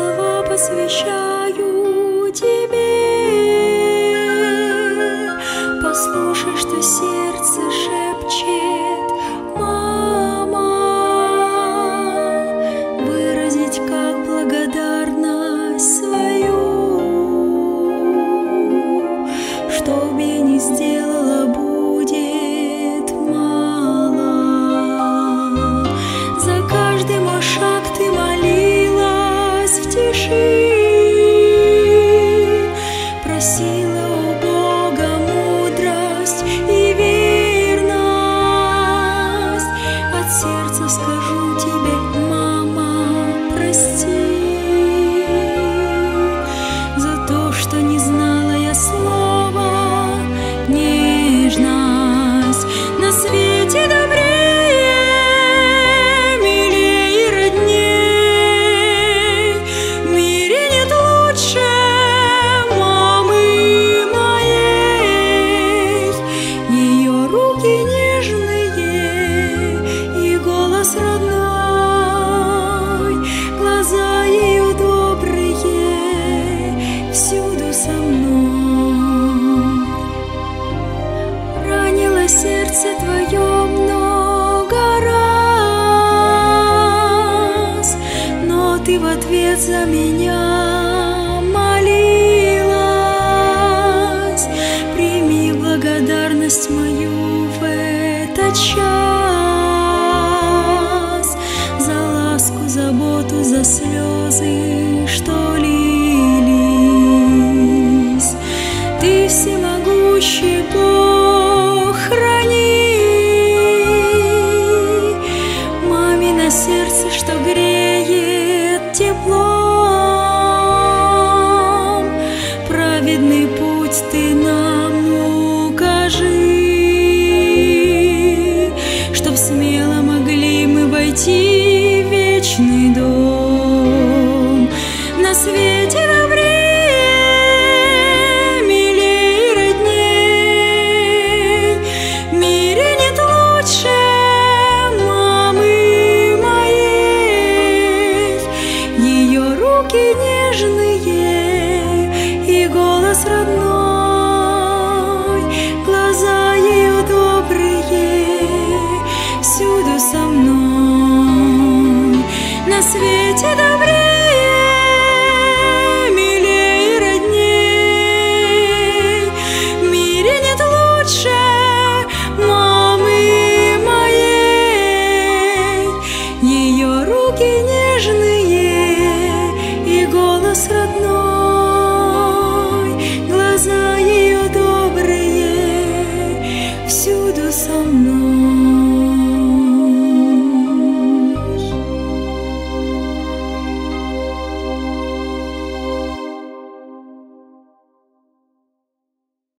слова посвящаю тебе. Послушай, что сердце шепчет, мама, выразить как благодарность свою, что б я ни сделала, будет мало. За каждый мой шаг ты молилась в тиши, просила у Бога мудрость и верность. От сердца скажу тебе, мама, прости за то, что не знала я слова нежность. На свете добрее, милее и родней, в мире нет лучше мамы моей. Ее руки нежные и голос родной, глаза ее добрые, всюду со мной. Ранило сердце твое много раз, но ты в ответ за меня молилась. Прими благодарность мою в этот час за ласку, заботу, за слезы, что лились. Ты всемогущий Бог, храни мамино сердце, что греет теплом. Праведный путь ты нам укажи, чтоб смело могли мы войти в вечный дом. На свете добрее, милее и родней, в мире нет лучше мамы моей. Ее руки нежные и голос родной, глаза ее добрые, всюду со мной. На свете